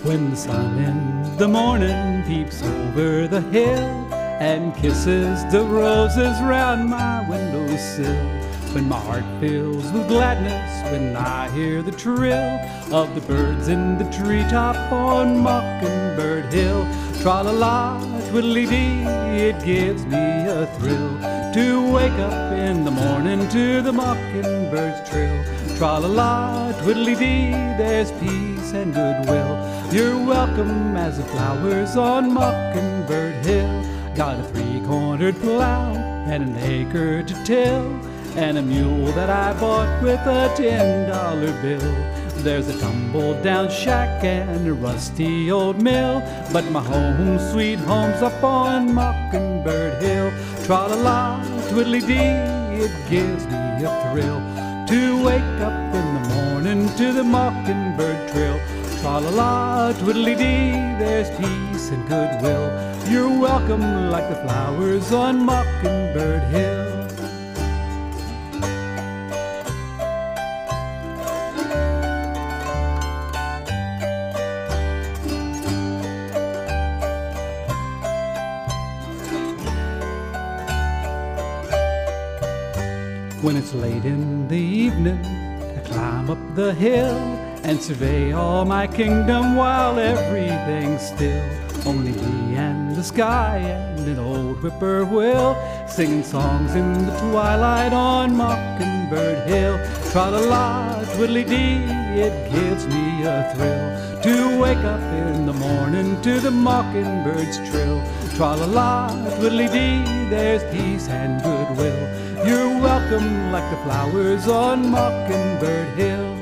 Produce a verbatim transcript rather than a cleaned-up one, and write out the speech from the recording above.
When the sun in the morning peeps over the hill and kisses the roses round my windowsill, when my heart fills with gladness when I hear the trill of the birds in the treetop on Mockingbird Hill, tra-la-la, twiddly-dee, it gives me a thrill to wake up in the morning to the mockingbird's trill. Tra-la-la, twiddly-dee, there's peace and goodwill. You're welcome as the flowers on Mockingbird Hill. Got a three-cornered plow and an acre to till, and a mule that I bought with a ten dollar bill. There's a tumble-down shack and a rusty old mill, but my home, sweet home's up on Mockingbird Hill. Tra-la-la, twiddly-dee, it gives me a thrill to wake up in the morning to the mockingbird trill. Tra-la-la, twiddly-dee, there's peace and goodwill. You're welcome like the flowers on Mockingbird Hill. When it's late in the evening, I climb up the hill and survey all my kingdom while everything's still. Only me and the sky and an old whippoorwill singing songs in the twilight on Mockingbird Hill. Tra-la-la, twiddly-dee, it gives me a thrill to wake up in the morning to the mockingbird's trill. Tra-la-la, twiddly-dee, there's peace and goodwill. You're welcome like the flowers on Mockingbird Hill.